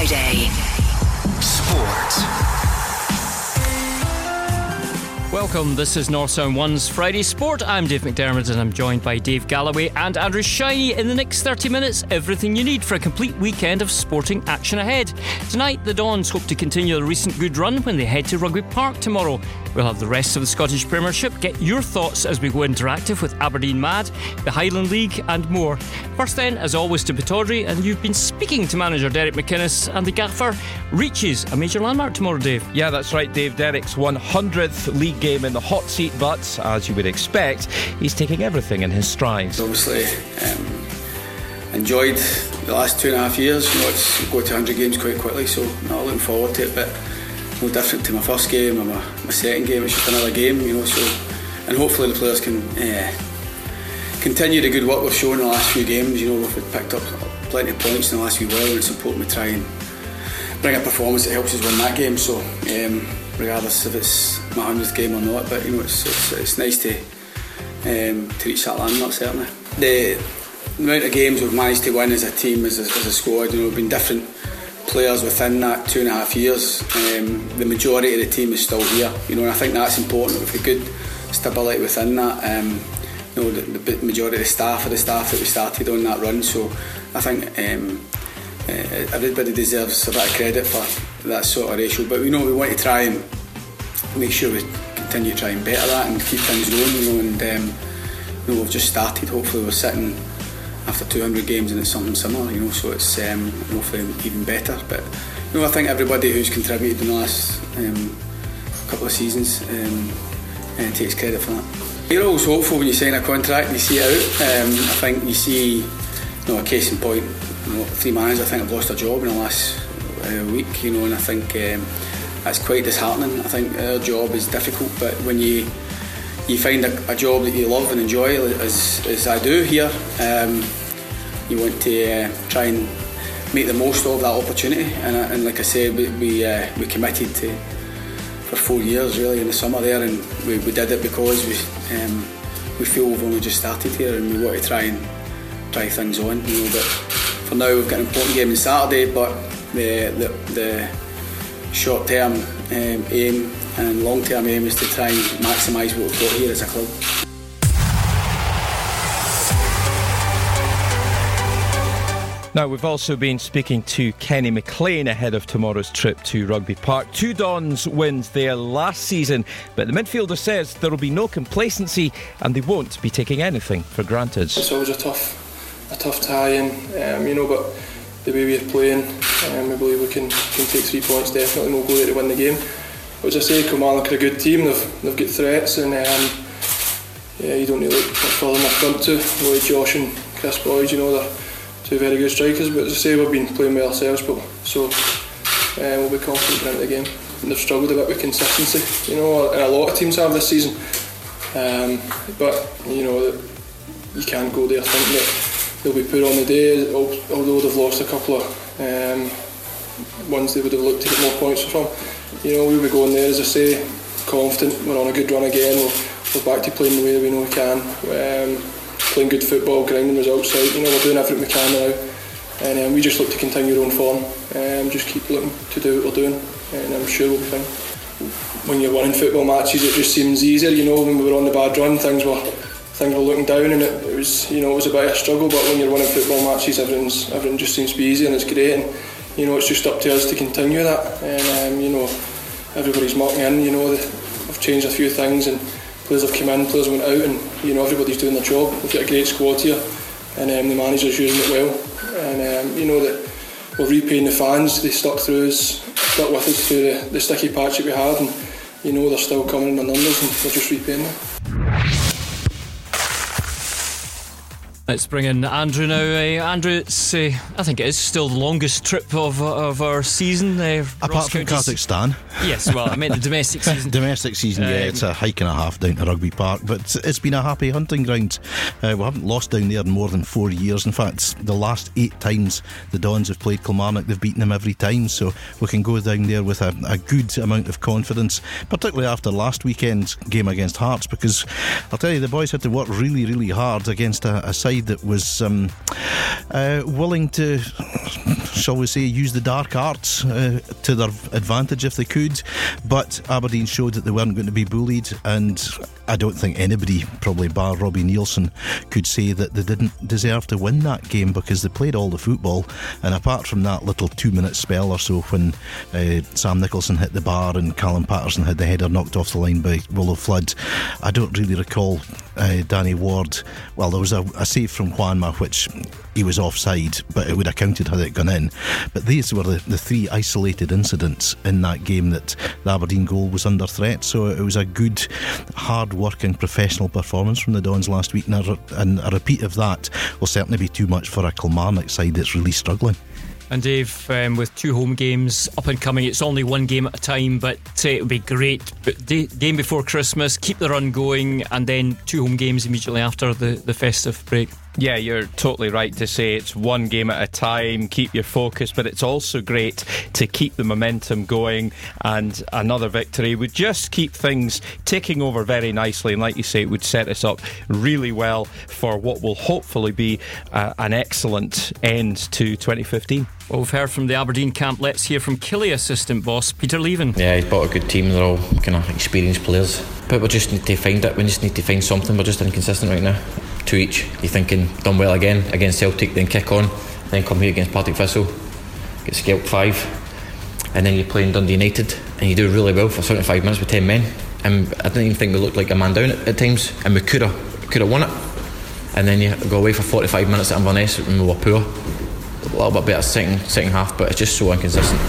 Friday. Sport. Welcome, this is North Sound 1's Friday Sport. I'm Dave McDermott and I'm joined by Dave Galloway and Andrew Shiny. In the next 30 minutes, everything you need for a complete weekend of sporting action ahead. Tonight, the Dons hope to continue the recent good run when they head to Rugby Park tomorrow. We'll have the rest of the Scottish Premiership. Get your thoughts as we go interactive with Aberdeen Mad, the Highland League and more. First then, as always, to Pittodrie, and you've been speaking to manager Derek McInnes, and the gaffer reaches a major landmark tomorrow, Dave. Yeah, that's right, Dave. Derek's 100th league game in the hot seat, but as you would expect, he's taking everything in his strides. Obviously, enjoyed the last 2.5 years. You know, it's go to 100 games quite quickly, so not looking forward to it, but no different to my first game or my second game. It's just another game, you know. So, and hopefully the players can continue the good work we've shown in the last few games. You know, we've picked up plenty of points in the last few while, and it's important we try and bring a performance that helps us win that game. So, regardless if it's my 100th game or not, but you know, it's nice to reach that landmark. Certainly, the amount of games we've managed to win as a team, as a squad, you know, we've been different players within that 2.5 years. The majority of the team is still here, you know, and I think that's important. With a good stability within that, you know, the majority of the staff that we started on that run. So I think everybody deserves a bit of credit for that sort of ratio. But you know, we want to try and make sure we continue to try and better that and keep things going, you know. And you know, we've just started. Hopefully, we're sitting after 200 games and it's something similar, you know. So it's hopefully even better. But you know, I think everybody who's contributed in the last couple of seasons takes credit for that. You're always hopeful when you sign a contract and you see it out. I think you see, you know, a case in point. You know, 3 managers I think have lost their job in the last week, you know, and I think that's quite disheartening. I think our job is difficult, but when you find a job that you love and enjoy, as I do here, you want to try and make the most of that opportunity. And like I said, we committed to for 4 years really in the summer there, and we did it because we feel we've only just started here and we want to try things on, you know. But for now we've got an important game on Saturday, but the short term aim and long term aim is to try and maximise what we've got here as a club. Now, we've also been speaking to Kenny McLean ahead of tomorrow's trip to Rugby Park. 2 Dons wins there last season, but the midfielder says there will be no complacency and they won't be taking anything for granted. It's always a tough tie-in, you know, but the way we're playing, we believe we can take 3 points definitely, and we'll go there to win the game. But as I say, Kilmarnock are a good team. They've got threats, and you don't need to look much further in the front to Lloyd, Josh and Chris Boyd. You know, they're 2 very good strikers. But as I say, we've been playing well ourselves, so we'll be confident into the game. And they've struggled a bit with consistency, you know, and a lot of teams have this season. But you know, you can't go there thinking that they'll be put on the day, although they've lost a couple of ones they would have looked to get more points from. You know, we'll be going there, as I say, confident. We're on a good run again. We're back to playing the way we know we can, playing good football, grinding results out. You know, we're doing everything we can now, and we just look to continue our own form, just keep looking to do what we're doing, and I'm sure we'll be fine. When you're winning football matches, it just seems easier. You know, when we were on the bad run, things were looking down, and it was, you know, it was a bit of a struggle. But when you're winning football matches, everything just seems to be easy, and it's great. And you know, it's just up to us to continue that. And you know, everybody's marking in. You know, they've changed a few things, and players have come in, players went out, and you know, everybody's doing their job. We've got a great squad here, and the manager's using it well. And you know that we're repaying the fans. They stuck with us through the sticky patch that we had, and you know, they're still coming in the numbers, and we're just repaying them. Let's bring in Andrew now. Andrew, it's, I think it is still the longest trip of our season. Apart from Kazakhstan. Yes, well, I meant the domestic season. Domestic season, yeah, it's a hike and a half down to Rugby Park, but it's been a happy hunting ground. We haven't lost down there in more than 4 years. In fact, the last 8 times the Dons have played Kilmarnock, they've beaten them every time, so we can go down there with a good amount of confidence, particularly after last weekend's game against Hearts, because I'll tell you, the boys had to work really, really hard against a side side that was willing to, shall we say, use the dark arts to their advantage if they could, but Aberdeen showed that they weren't going to be bullied, and I don't think anybody, probably bar Robbie Neilson, could say that they didn't deserve to win that game, because they played all the football. And apart from that little 2-minute spell or so when Sam Nicholson hit the bar and Callum Patterson had the header knocked off the line by Willo Flood, I don't really recall Danny Ward. Well, there was a save from Juanma which he was offside, but it would have counted had it gone in. But these were the three isolated incidents in that game that the Aberdeen goal was under threat. So it was a good, hard working professional performance from the Dons last week, and a repeat of that will certainly be too much for a Kilmarnock side that's really struggling. And Dave, with 2 home games up and coming, it's only 1 game at a time, but it would be great. But game before Christmas, keep the run going, and then 2 home games immediately after the festive break. Yeah, you're totally right to say it's 1 game at a time, keep your focus, but it's also great to keep the momentum going, and another victory would just keep things ticking over very nicely, and like you say, it would set us up really well for what will hopefully be an excellent end to 2015. Well, we've heard from the Aberdeen camp. Let's hear from Killie assistant boss Peter Leven. Yeah, he's bought a good team. They're all kind of experienced players, but we just need to find it. We just need to find something. We're just inconsistent right now. 2 each. You're thinking done well again against Celtic, then kick on, then come here against Partick Thistle, get scalped 5, and then you're playing Dundee United and you do really well for 75 minutes with 10 men, and I didn't even think we looked like a man down at times, and we could have won it, and then you go away for 45 minutes at Inverness and we were poor. A little bit better second half, but it's just so inconsistent.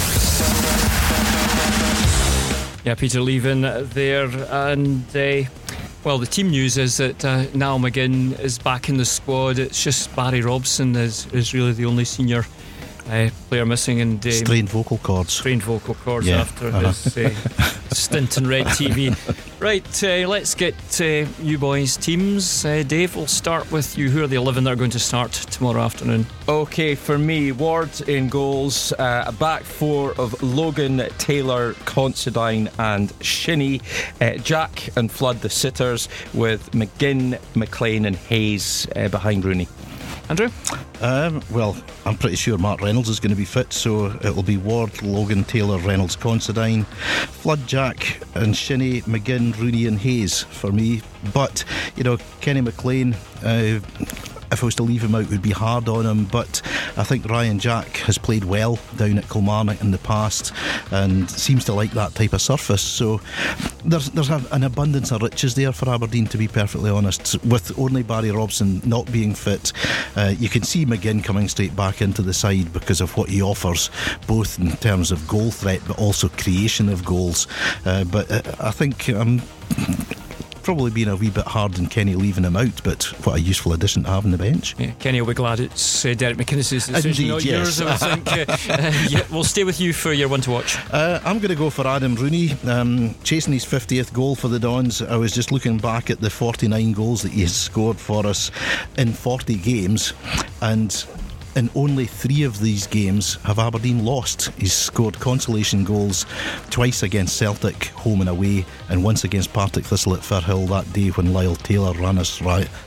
Yeah, Peter Leven there, and well, the team news is that Niall McGinn is back in the squad. It's just Barry Robson is really the only senior player missing, and strained vocal cords after his stint in Red TV. Right, let's get you boys' teams. Dave, we'll start with you. Who are the 11 that are going to start tomorrow afternoon? Okay, for me, Ward in goals, a back 4 of Logan, Taylor, Considine and Shinnie, Jack and Flood the sitters, with McGinn, McLean and Hayes behind Rooney. Andrew? Well, I'm pretty sure Mark Reynolds is going to be fit, so it'll be Ward, Logan, Taylor, Reynolds, Considine, Flood, Jack and Shinnie, McGinn, Rooney and Hayes for me. But, Kenny McLean, if I was to leave him out, it would be hard on him, but I think Ryan Jack has played well down at Kilmarnock in the past and seems to like that type of surface, so there's an abundance of riches there for Aberdeen, to be perfectly honest. With only Barry Robson not being fit, you can see McGinn coming straight back into the side because of what he offers, both in terms of goal threat but also creation of goals, but I think probably being a wee bit hard on Kenny leaving him out, but what a useful addition to have on the bench. Yeah, Kenny will be glad it's Derek McInnes's decision, indeed, not yes. yours, I think. Yeah, we'll stay with you for your one to watch. I'm going to go for Adam Rooney, chasing his 50th goal for the Dons. I was just looking back at the 49 goals that he has scored for us in 40 games, and in only 3 of these games have Aberdeen lost. He's scored consolation goals twice against Celtic, home and away, and once against Partick Thistle at Firhill that day when Lyle Taylor ran us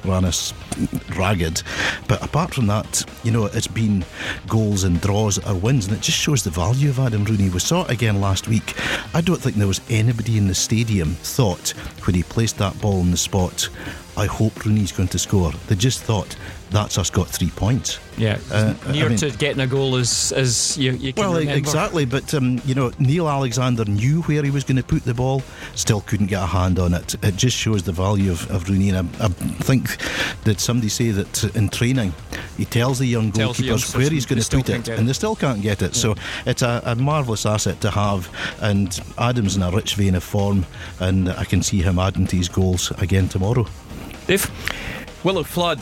ragged. But apart from that, it's been goals and draws or wins, and it just shows the value of Adam Rooney. We saw it again last week. I don't think there was anybody in the stadium thought, when he placed that ball in the spot, I hope Rooney's going to score. They just thought, that's us got 3 points. Yeah, near to getting a goal as you can remember. Exactly, but Neil Alexander knew where he was going to put the ball, still couldn't get a hand on it. It just shows the value of Rooney, and I think, did somebody say that in training he tells the young goalkeepers where he's going to put it, and they still can't get it. So it's a marvellous asset to have, and Adam's in a rich vein of form, and I can see him adding to his goals again tomorrow. Dave? Willo Flood,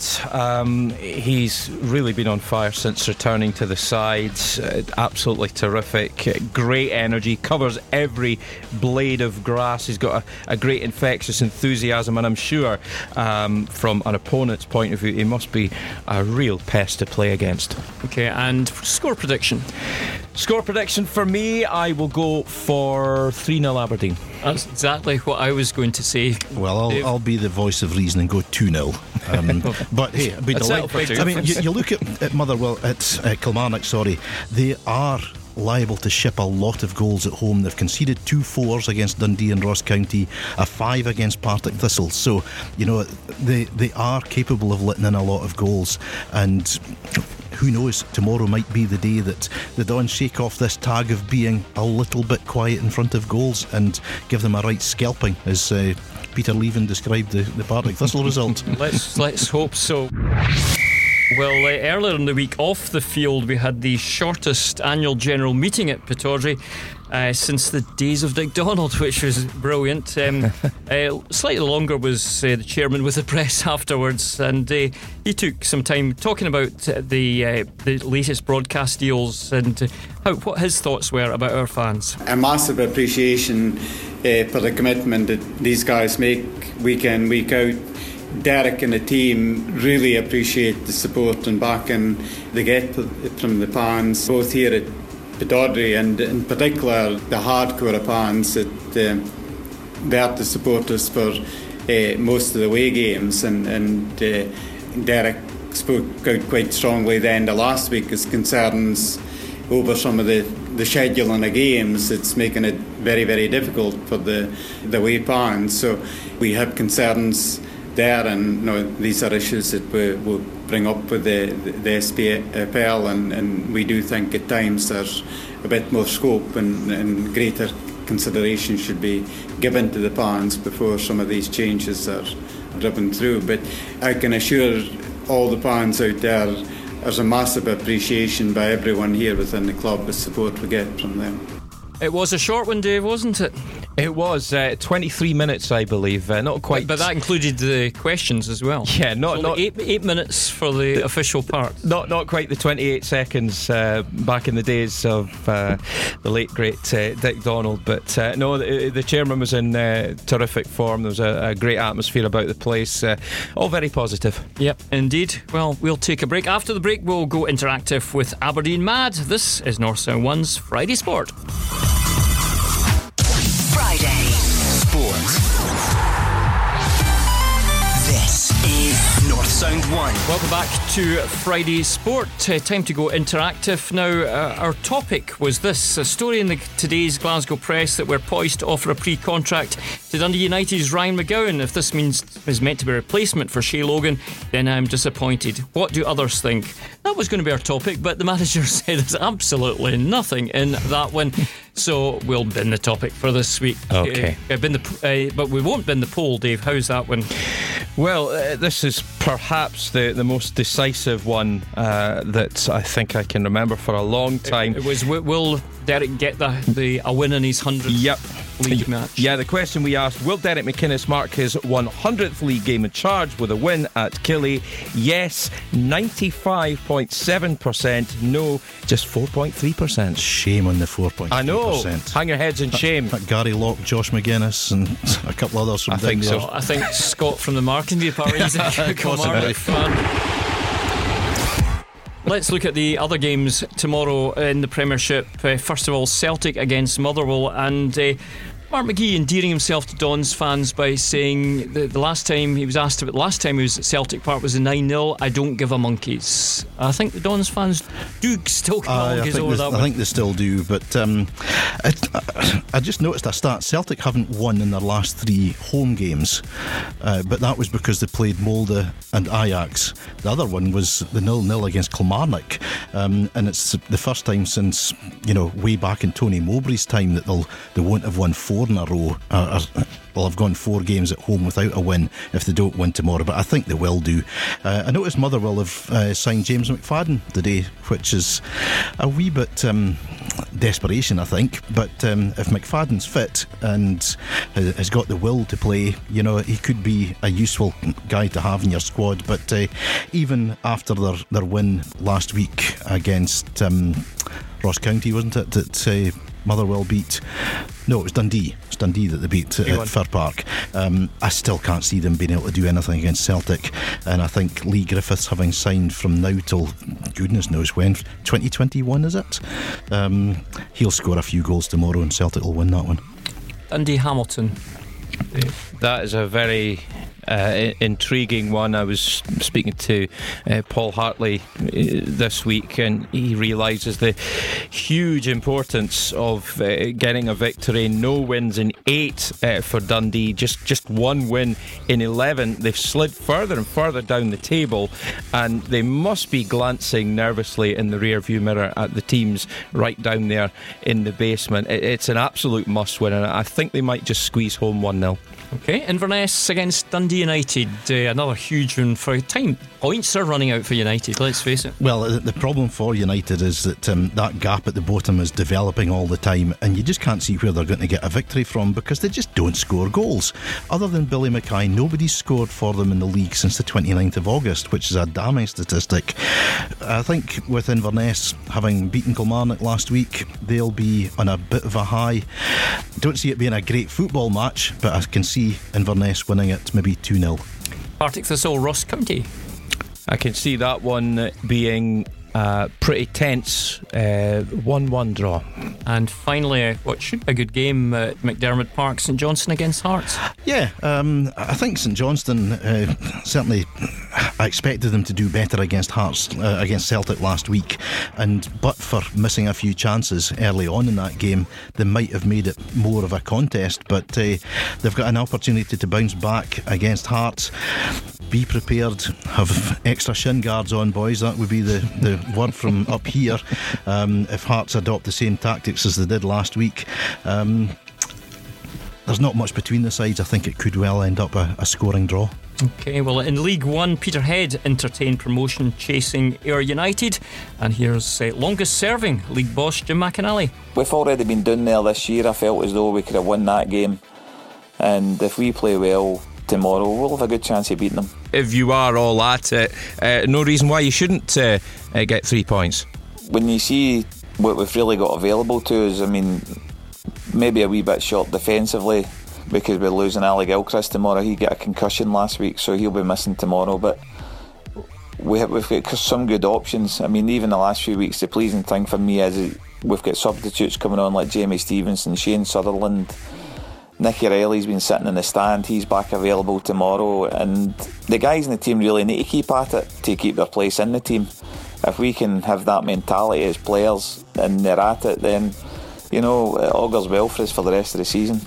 he's really been on fire since returning to the side. Absolutely terrific, great energy, covers every blade of grass. He's got a great infectious enthusiasm, and I'm sure from an opponent's point of view, he must be a real pest to play against. Okay, and score prediction? Score prediction for me, I will go for 3-0 Aberdeen. That's exactly what I was going to say. Well, I'll be the voice of reason and go 2-0. But hey, I'd be delighted. I mean, you look at Motherwell, at Kilmarnock, they are liable to ship a lot of goals at home. They've conceded 2 4s against Dundee and Ross County, a 5 against Partick Thistle. So, you know, they are capable of letting in a lot of goals. And who knows, tomorrow might be the day that the Dons shake off this tag of being a little bit quiet in front of goals and give them a right scalping, as Peter Leven described the Partick Thistle result. Let's hope so. Well, earlier in the week off the field we had the shortest annual general meeting at Pittodrie since the days of Dick Donald, which was brilliant. Slightly longer was the chairman with the press afterwards, and he took some time talking about the latest broadcast deals and what his thoughts were about our fans. A massive appreciation for the commitment that these guys make week in, week out. Derek and the team really appreciate the support and backing they get from the fans, both here at Pittodrie and in particular the hardcore fans that they're the supporters for most of the away games, and Derek spoke out quite strongly at the end of last week as concerns over some of the scheduling of games. It's making it very, very difficult for the away fans, so we have concerns there, and these are issues that we'll bring up with the SPFL, and we do think at times there's a bit more scope and greater consideration should be given to the fans before some of these changes are driven through. But I can assure all the fans out there there's a massive appreciation by everyone here within the club, the support we get from them. It was a short one, Dave, wasn't it? It was 23 minutes, I believe. Not quite, but that included the questions as well. Yeah, not 8 minutes for the official part. Not quite the 28 seconds back in the days of the late great Dick Donald. But no, the chairman was in terrific form. There was a great atmosphere about the place. All very positive. Yep, indeed. Well, we'll take a break. After the break, we'll go interactive with Aberdeen Mad. This is North Sound 1's Friday Sport. Friday Sport. This is North Sound 1. Welcome back to Friday Sport. Time to go interactive now. Our topic was this: a story in today's Glasgow Press that we're poised to offer a pre-contract to Dundee United's Ryan McGowan. If this is meant to be a replacement for Shay Logan, then I'm disappointed. What do others think? That was going to be our topic, but the manager said there's absolutely nothing in that one. So we'll bin the topic for this week. Okay. But we won't bin the poll, Dave. How's that one? Well, this is perhaps the most decisive one that I think I can remember for a long time. It was, will Derek get a win in his 100th league match? Yeah, the question we asked: will Derek McInnes mark his 100th league game in charge with a win at Killie? Yes, 95.7%. No, just 4.3%. Shame on the 4.3%. I know. Hang your heads in shame. Gary Locke, Josh McGuinness, and a couple others from down there. I think Scott from the marketing department is a Kilmarnock fan. Let's look at the other games tomorrow in the Premiership. First of all, Celtic against Motherwell, and Mark McGee endearing himself to Dons fans by saying the last time he was asked about the last time he was at Celtic Park was a 9-0. I don't give a monkeys. I think the Dons fans do still give a monkeys over that one. I think they still do, but I just noticed a stat. Celtic haven't won in their last 3 home games, but that was because they played Molde and Ajax. The other one was the 0-0 against Kilmarnock, and it's the first time since way back in Tony Mowbray's time that they won't have won 4 in a row. They'll have gone 4 games at home without a win if they don't win tomorrow, but I think they will do. I noticed Motherwell have signed James McFadden today, which is a wee bit desperation, I think. But if McFadden's fit and has got the will to play, he could be a useful guy to have in your squad. But even after their win last week against Ross County, wasn't it? That Motherwell beat. No, it was Dundee. It's Dundee that they beat at Fir Park. I still can't see them being able to do anything against Celtic, and I think Lee Griffiths, having signed from now till goodness knows when, 2021 is it? He'll score a few goals tomorrow and Celtic will win that one. Dundee Hamilton. That is a very intriguing one. I was speaking to Paul Hartley this week, and he realises the huge importance of getting a victory. No wins in 8 for Dundee, just one win in 11. They've slid further and further down the table, and they must be glancing nervously in the rear view mirror at the teams right down there in the basement. It's an absolute must win, and I think they might just squeeze home 1-0. Okay, Inverness against Dundee United, another huge one for time. Points are running out for United, let's face it. Well, the problem for United is that that gap at the bottom is developing all the time, and you just can't see where they're going to get a victory from because they just don't score goals. Other than Billy Mackay, nobody's scored for them in the league since the 29th of August, which is a damning statistic. I think with Inverness having beaten Kilmarnock last week, they'll be on a bit of a high. Don't see it being a great football match, but I can see Inverness winning it maybe 2-0. Partick Thistle, Ross County. I can see that one being pretty tense, 1-1 draw. And finally, what should be a good game at McDermott Park, St Johnstone against Hearts. Yeah, I think St Johnstone, certainly I expected them to do better against Hearts, against Celtic last week, but for missing a few chances early on in that game, they might have made it more of a contest, but they've got an opportunity to bounce back against Hearts. Be prepared, have extra shin guards on, boys. That would be the word from up here. If Hearts adopt the same tactics as they did last week, there's not much between the sides. I think it could well end up a scoring draw. Okay, well, in League One, Peterhead entertained promotion chasing Ayr United, and here's longest serving league boss Jim McInally. We've already been down there this year. I felt as though we could have won that game, and if we play well tomorrow, we'll have a good chance of beating them. If you are all at it, no reason why you shouldn't get 3 points. When you see what we've really got available to us, I mean, maybe a wee bit short defensively because we're losing Ali Gilchrist tomorrow. He got a concussion last week, so he'll be missing tomorrow, but we've got some good options. I mean, even the last few weeks, the pleasing thing for me is we've got substitutes coming on like Jamie Stevenson, Shane Sutherland, Nicky Riley's been sitting in the stand. He's back available tomorrow, and the guys in the team really need to keep at it to keep their place in the team. If we can have that mentality as players and they're at it, then it augurs well for us for the rest of the season.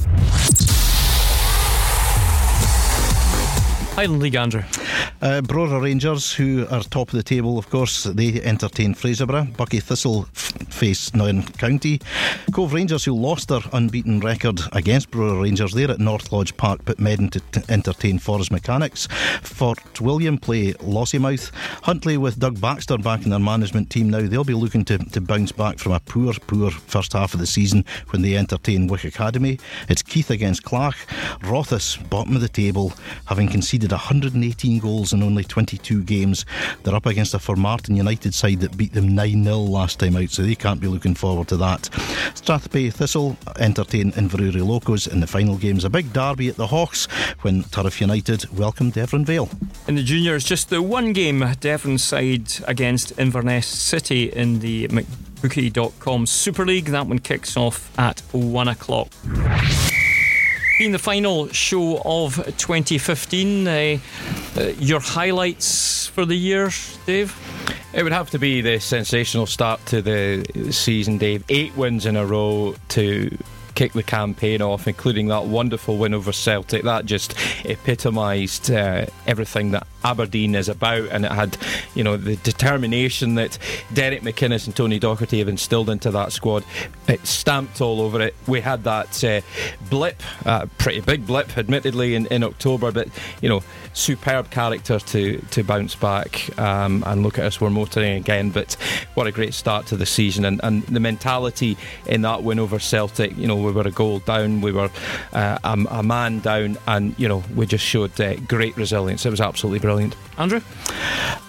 Highland League, Andrew. Brora Rangers, who are top of the table, of course, they entertain Fraserburgh. Buckie Thistle face Nairn County. Cove Rangers, who lost their unbeaten record against Brora Rangers, they're at North Lodge Park Pitmedden to entertain Forest Mechanics. Fort William play Lossiemouth. Huntly, with Doug Baxter back in their management team now, they'll be looking to bounce back from a poor first half of the season when they entertain Wick Academy. It's Keith against Clach. Rothes, bottom of the table, having conceded 118 goals in only 22 games. They're up against a Formartine United side that beat them 9-0 last time out, so they can't be looking forward to that. Strathpay Thistle entertain Inverurie Locos in the final games. A big derby at the Hawks when Turriff United welcome Devon Vale. In the juniors, just the one game, Devon side against Inverness City in the McBookie.com Super League. That one kicks off at 1 o'clock. Being the final show of 2015, your highlights for the year, Dave? It would have to be the sensational start to the season, Dave. 8 wins in a row to kick the campaign off, including that wonderful win over Celtic. That just epitomised everything that Aberdeen is about, and it had, the determination that Derek McInnes and Tony Docherty have instilled into that squad. It stamped all over it. We had that blip, pretty big blip, admittedly, in October, but superb character to bounce back and look at us, we're motoring again. But what a great start to the season, and the mentality in that win over Celtic. We were a goal down, we were a man down, and we just showed great resilience. It was absolutely brilliant. Andrew?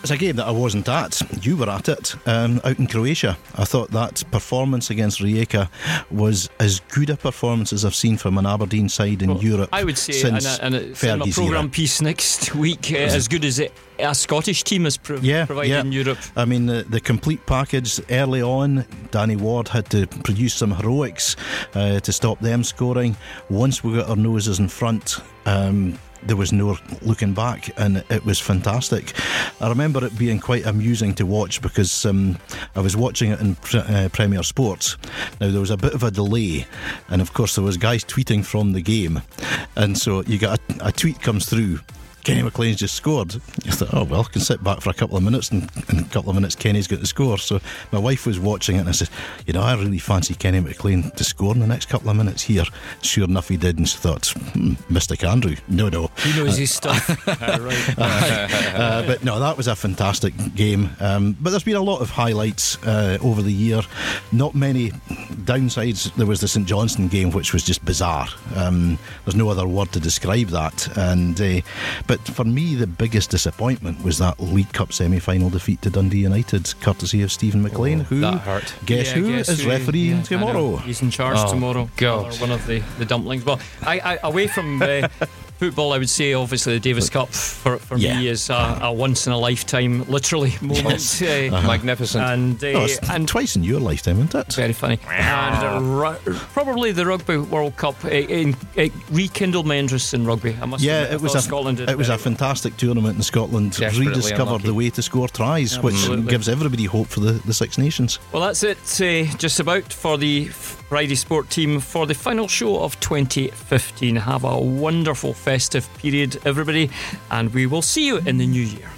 It's a game that I wasn't at. You were at it, out in Croatia. I thought that performance against Rijeka was as good a performance as I've seen from an Aberdeen side in Europe. I would say, since and it's in my programme piece next week, as good as a Scottish team has provided in Europe. I mean, the complete package early on. Danny Ward had to produce some heroics to stop them scoring. Once we got our noses in front, there was no looking back, and it was fantastic. I remember it being quite amusing to watch because I was watching it in Premier Sports. Now there was a bit of a delay, and of course there was guys tweeting from the game, and so you got a tweet comes through, Kenny McLean's just scored. I thought, oh well, I can sit back for a couple of minutes, and in a couple of minutes Kenny's got the score. So my wife was watching it, and I said, I really fancy Kenny McLean to score in the next couple of minutes here. Sure enough he did, and she thought, Mystic Andrew, no, he knows his stuff. But no, that was a fantastic game, but there's been a lot of highlights over the year. Not many downsides. There was the St Johnstone game, which was just bizarre. There's no other word to describe that, and but for me the biggest disappointment was that League Cup semi-final defeat to Dundee United, courtesy of Stephen McLean, who, that hurt. Guess who is refereeing tomorrow. He's in charge tomorrow. God. One of the dumplings. Well, I away from football, I would say obviously the Davis Cup for me is a once in a lifetime, literally, moment. Magnificent. And twice in your lifetime, isn't it? Very funny. And probably the Rugby World Cup it rekindled my interest in rugby. I must admit, it was Scotland it was a fantastic tournament in Scotland. Rediscovered the way to score tries, which gives everybody hope for the Six Nations. Well, that's it just about for the Friday Sport team for the final show of 2015. Have a wonderful festive period, everybody, and we will see you in the new year.